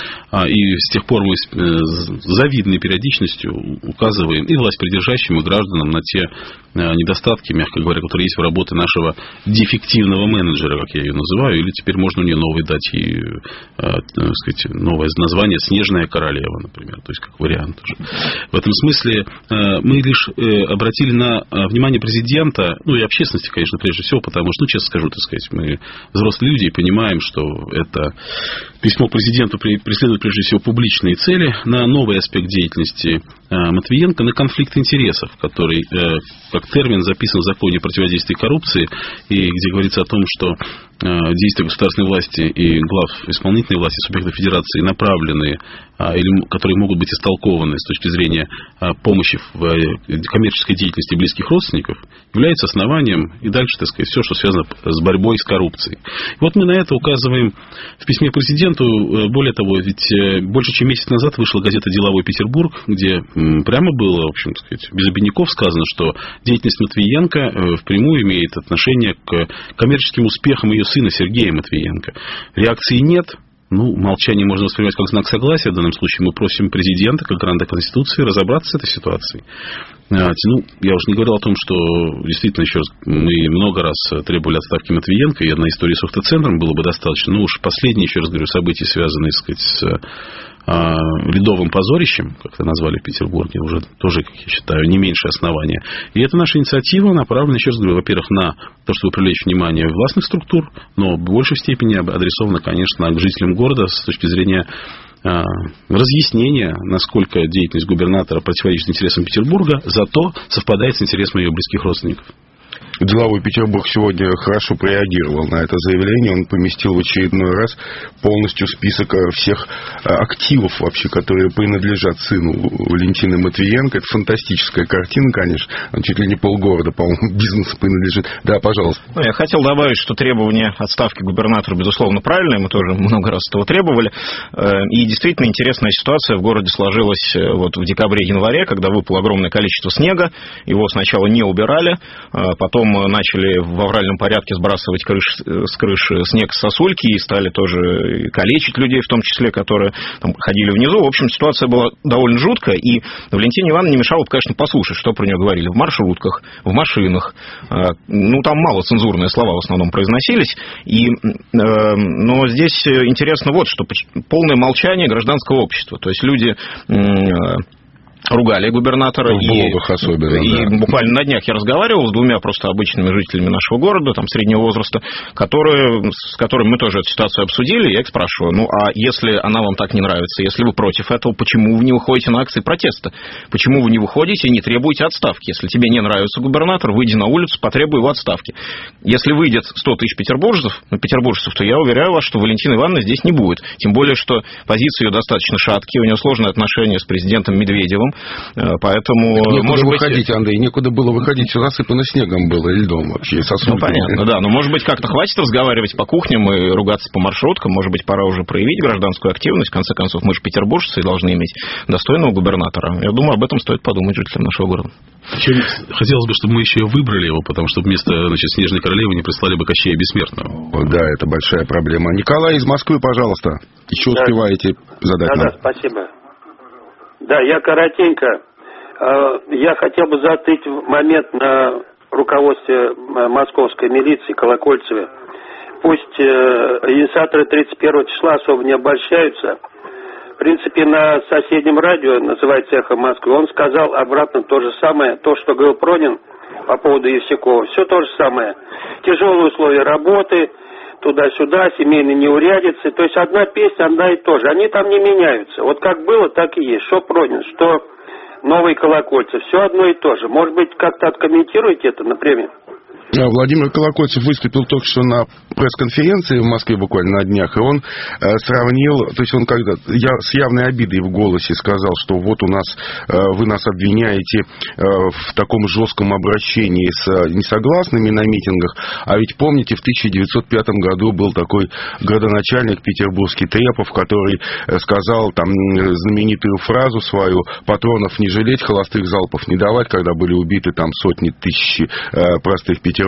И с тех пор мы с завидной периодичностью указываем и власть придержащим, и гражданам на те недостатки, мягко говоря, которые есть в работе нашего дефективного менеджера, как я ее называю, или теперь можно мне новый дать и, так сказать, новое название «Снежная королева», например, то есть как вариант уже. В этом смысле мы лишь обратили на внимание президента, ну и общественности, конечно, прежде всего, потому что, ну, честно скажу, так сказать, мы взрослые люди и понимаем, что это письмо к президенту преследует прежде всего публичные цели, на новый аспект деятельности Матвиенко, на конфликт интересов, который, как термин, записан в законе о противодействии коррупции, и где говорится о том, что действия государственной власти и глав исполнительной власти субъектов федерации направленные, или которые могут быть истолкованы с точки зрения помощи в коммерческой деятельности близких родственников, является основанием и дальше, так сказать, все, что связано с борьбой с коррупцией. И вот мы на это указываем в письме президенту. Более того, ведь больше чем месяц назад вышла газета «Деловой Петербург», где прямо было, в общем, так сказать, без обиняков сказано, что деятельность Матвиенко впрямую имеет отношение к коммерческим успехам ее сына Сергея Матвиенко. Реакции нет. Ну, молчание можно воспринимать как знак согласия. В данном случае мы просим президента, как гаранта Конституции, разобраться с этой ситуацией. Ну, я уже не говорил о том, что действительно, еще раз, мы много раз требовали отставки Матвиенко, и одна история с Ухта-центром было бы достаточно. Ну, уж последние, еще раз говорю, события, связанные, так сказать, с ледовым позорищем, как это назвали в Петербурге, уже тоже, как я считаю, не меньшее основание. И эта наша инициатива направлена, еще раз говорю, во-первых, на то, чтобы привлечь внимание властных структур, но в большей степени адресована, конечно, к жителям города с точки зрения разъяснения, насколько деятельность губернатора противоречит интересам Петербурга, зато совпадает с интересами ее близких родственников. Деловой Петербург сегодня хорошо прореагировал на это заявление. Он поместил в очередной раз полностью список всех активов, вообще, которые принадлежат сыну Валентины Матвиенко. Это фантастическая картина, конечно. Он чуть ли не полгорода, по-моему, бизнесу принадлежит. Да, пожалуйста. Ну, я хотел добавить, что требование отставки губернатора, безусловно, правильное. Мы тоже много раз этого требовали. И действительно интересная ситуация в городе сложилась вот в декабре-январе, когда выпало огромное количество снега. Его сначала не убирали, потом начали в авральном порядке сбрасывать с крыши снег с сосульки и стали тоже калечить людей, в том числе, которые там ходили внизу. В общем, ситуация была довольно жуткая, и Валентине Ивановне не мешало бы, конечно, послушать, что про нее говорили в маршрутках, в машинах. Ну, там мало цензурные слова в основном произносились. Но здесь интересно вот что. Полное молчание гражданского общества. То есть люди ругали губернатора. В блогах особенно. И буквально на днях я разговаривал с двумя просто обычными жителями нашего города, там, среднего возраста, с которыми мы тоже эту ситуацию обсудили. Я их спрашиваю, ну, а если она вам так не нравится, если вы против этого, почему вы не выходите на акции протеста? Почему вы не выходите и не требуете отставки? Если тебе не нравится губернатор, выйди на улицу, потребуй его отставки. Если выйдет 100 тысяч петербуржцев, то я уверяю вас, что Валентины Ивановны здесь не будет. Тем более, что позиции ее достаточно шаткие, у нее сложные отношения с президентом Медведевым. Поэтому, некуда может выходить, Андрей, некуда было выходить, все засыпано снегом было, и льдом вообще, сосульками. Ну, понятно, да, но, может быть, как-то хватит разговаривать по кухням и ругаться по маршруткам, может быть, пора уже проявить гражданскую активность, в конце концов, мы же петербуржцы и должны иметь достойного губернатора. Я думаю, об этом стоит подумать жителям нашего города. Хотелось бы, чтобы мы еще выбрали его, потому что вместо, Снежной королевы не прислали бы Кощея Бессмертного. Да, это большая проблема. Николай из Москвы, пожалуйста, еще успеваете задать нам. Да, спасибо. Да, я коротенько. Я хотел бы зацепить момент на руководстве московской милиции Колокольцеве. Пусть инициаторы 31 числа особо не обольщаются. В принципе, на соседнем радио, называется «Эхо Москвы», он сказал обратно то же самое, то, что говорил Пронин по поводу Евсюкова. Все то же самое. Тяжелые условия работы, туда-сюда, семейные неурядицы. То есть одна песня, одна и то же. Они там не меняются. Вот как было, так и есть. Что Пронин, что новый Колокольцев. Все одно и то же. Может быть, как-то откомментируете это, например? Владимир Колокольцев выступил только что на пресс-конференции в Москве буквально на днях, и он сравнил, то есть он с явной обидой в голосе сказал, что вот у нас, вы нас обвиняете в таком жестком обращении с несогласными на митингах, а ведь помните, в 1905 году был такой градоначальник петербургский Трепов, который сказал там знаменитую фразу свою: патронов не жалеть, холостых залпов не давать, когда были убиты там сотни тысяч простых петербуржцев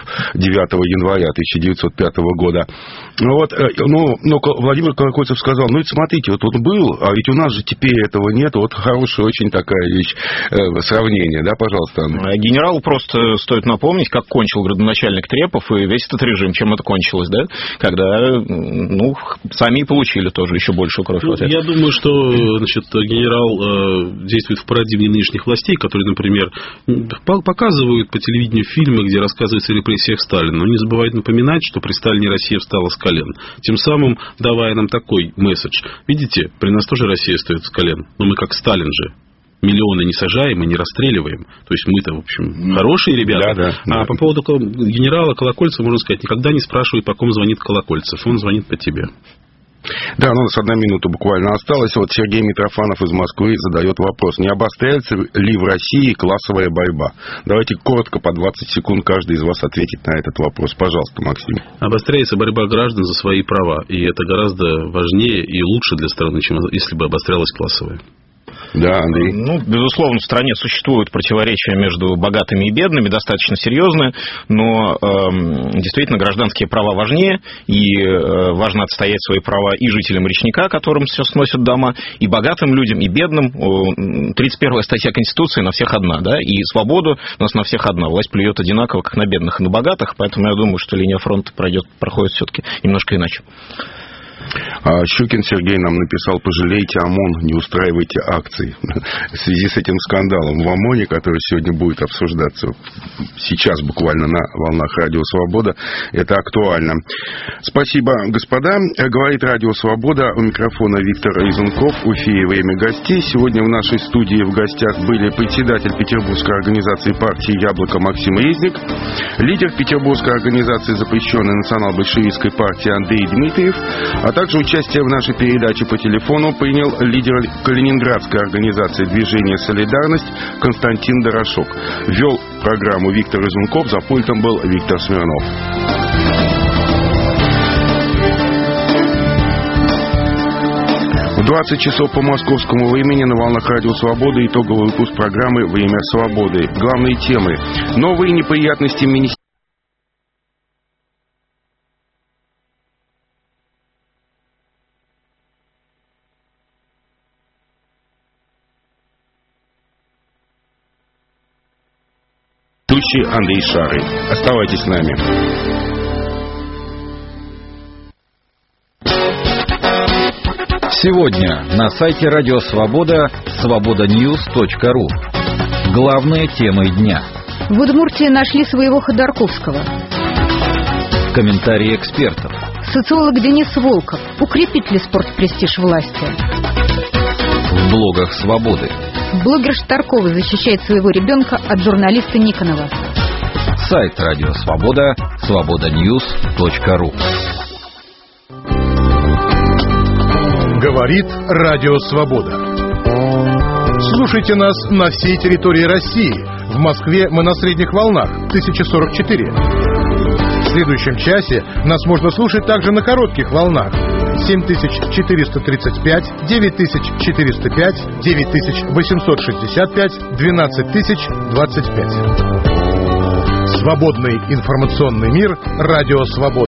9 января 1905 года. Вот, но Владимир Колокольцев сказал, ну, ведь смотрите, вот он был, а ведь у нас же теперь этого нет. Вот хорошая очень такая вещь, сравнение, да, пожалуйста, Андрей. Генералу просто стоит напомнить, как кончил градоначальник Трепов и весь этот режим, чем это кончилось, да, когда, ну, сами и получили тоже еще большую кровь. Я думаю, что, значит, генерал действует в парадигме нынешних властей, которые, например, показывают по телевидению фильмы, где рассказывается о репрессиях Сталина, но не забывают напоминать, что при Сталине Россия встала с колен, тем самым давая нам такой месседж. Видите, при нас тоже Россия встает с колен, но мы как Сталин же. Миллионы не сажаем и не расстреливаем. То есть мы-то, в общем, хорошие ребята. Да. По поводу генерала Колокольцева, можно сказать, никогда не спрашивай, по ком звонит Колокольцев. Он звонит по тебе. Да, у нас 1 минута буквально осталась. Вот Сергей Митрофанов из Москвы задает вопрос. Не обостряется ли в России классовая борьба? Давайте коротко, по 20 секунд каждый из вас ответит на этот вопрос. Пожалуйста, Максим. Обостряется борьба граждан за свои права. И это гораздо важнее и лучше для страны, чем если бы обострялась классовая. Да, Андрей. Ну, безусловно, в стране существуют противоречия между богатыми и бедными, достаточно серьезные, но действительно гражданские права важнее, и важно отстоять свои права и жителям Речника, которым сейчас сносят дома, и богатым людям, и бедным. 31-я статья Конституции на всех одна, да, и свободу у нас на всех одна. Власть плюет одинаково как на бедных и на богатых, поэтому я думаю, что линия фронта проходит все-таки немножко иначе. Щукин Сергей нам написал: пожалейте ОМОН, не устраивайте акции. В связи с этим скандалом в ОМОНе, который сегодня будет обсуждаться сейчас буквально на волнах Радио Свобода, это актуально. Спасибо, господа. Говорит Радио Свобода. У микрофона Виктор Резунков. В эфире «Время гостей». Сегодня в нашей студии в гостях были председатель Петербургской организации партии «Яблоко» Максим Резник, лидер Петербургской организации запрещенной национал-большевистской партии Андрей Дмитриев, а также участие в нашей передаче по телефону принял лидер Калининградской организации движения «Солидарность» Константин Дорошок. Вел программу Виктор Резунков, за пультом был Виктор Смирнов. В 20 часов по московскому времени на волнах Радио Свободы итоговый выпуск программы «Время свободы». Главные темы. Новые неприятности министерства. Андрей Шарый. Оставайтесь с нами. Сегодня на сайте Радио Свобода свободаньюз.ру. Главные темы дня. В Удмуртии нашли своего Ходорковского. Комментарии экспертов. Социолог Денис Волков. Укрепит ли спорт престиж власти? В блогах Свободы. Блогер Штаркова защищает своего ребенка от журналиста Никонова. Сайт Радио Свобода свободаньюз.ру. Говорит Радио Свобода. Слушайте нас на всей территории России. В Москве мы на средних волнах 1044. В следующем часе нас можно слушать также на коротких волнах 7435, 9405, 9865, 12025. Свободный информационный мир. Радио Свобода.